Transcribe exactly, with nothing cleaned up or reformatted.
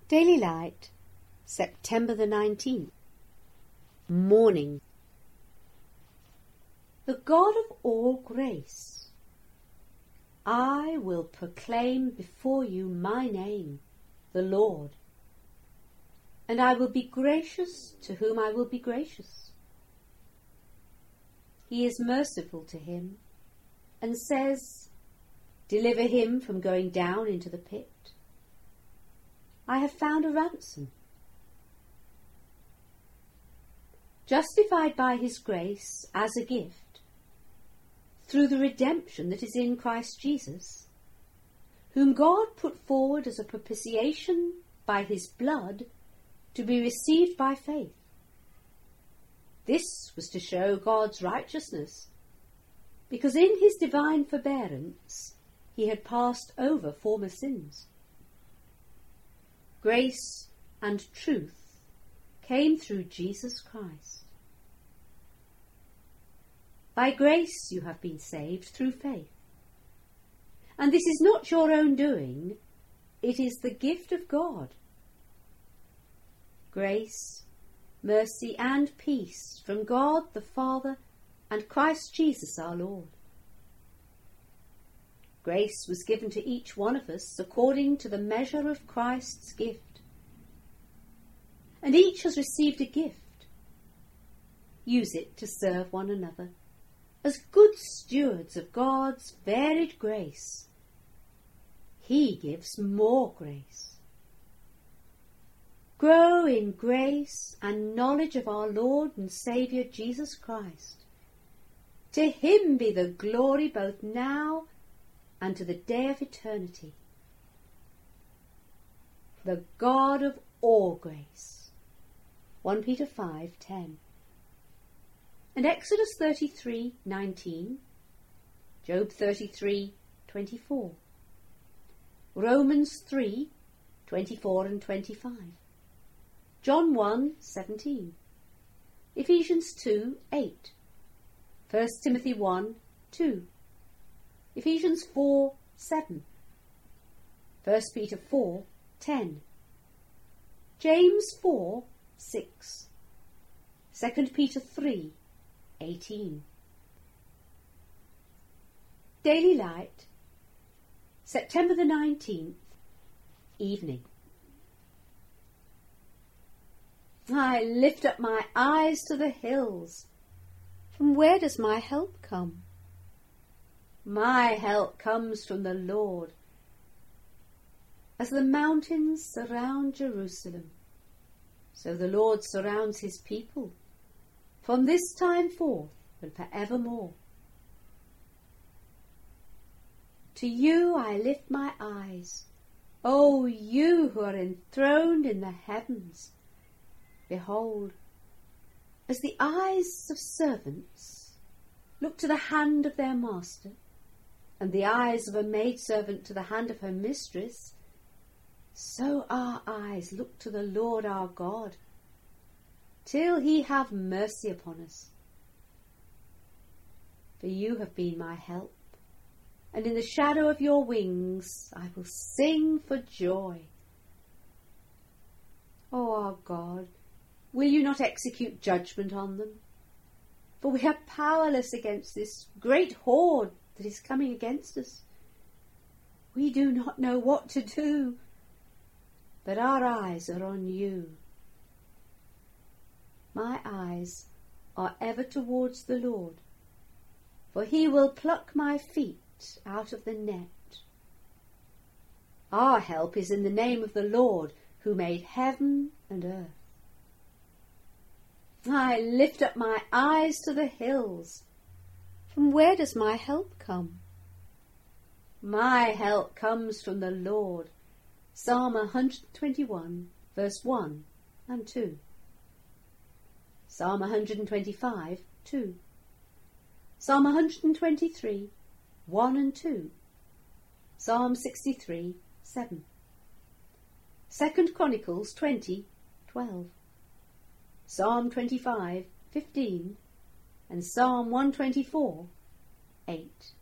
Daily Light, September the nineteenth. Morning. The God of all grace, I will proclaim before you my name, the Lord, and I will be gracious to whom I will be gracious. He is merciful to him, and says, deliver him from going down into the pit. I have found a ransom. Justified by his grace as a gift, through the redemption that is in Christ Jesus, whom God put forward as a propitiation by his blood to be received by faith. This was to show God's righteousness, because in his divine forbearance he had passed over former sins. Grace and truth came through Jesus Christ. By grace you have been saved through faith. And this is not your own doing, it is the gift of God. Grace, mercy and peace from God the Father and Christ Jesus our Lord. Grace was given to each one of us according to the measure of Christ's gift. And each has received a gift. Use it to serve one another as good stewards of God's varied grace. He gives more grace. Grow in grace and knowledge of our Lord and Saviour Jesus Christ. To him be the glory both now and to the day of eternity. The God of all grace. First Peter five ten. And Exodus thirty-three nineteen, Job thirty-three twenty-four, Romans three twenty-four and twenty-five, John one seventeen, Ephesians two eight, First Timothy one two, Ephesians four seven, First Peter four ten, James four six, Second Peter three eighteen. Daily Light, September the nineteenth, evening. I lift up my eyes to the hills. From where does my help come? My help comes from the Lord. As the mountains surround Jerusalem, so the Lord surrounds his people, from this time forth and forevermore. To you I lift my eyes, O you who are enthroned in the heavens. Behold, as the eyes of servants look to the hand of their master, and the eyes of a maidservant to the hand of her mistress, so our eyes look to the Lord our God, till he have mercy upon us. For you have been my help, and in the shadow of your wings I will sing for joy. O our God, will you not execute judgment on them? For we are powerless against this great horde that is coming against us. We do not know what to do, but our eyes are on you. My eyes are ever towards the Lord, for he will pluck my feet out of the net. Our help is in the name of the Lord, who made heaven and earth. I lift up my eyes to the hills. From where does my help come? My help comes from the Lord. Psalm one twenty-one, verse one and two. Psalm one twenty-five, two. Psalm one twenty-three, one and two. Psalm sixty-three, seven. Second Chronicles twenty, twelve. Psalm twenty-five, fifteen. And Psalm one twenty-four, eight.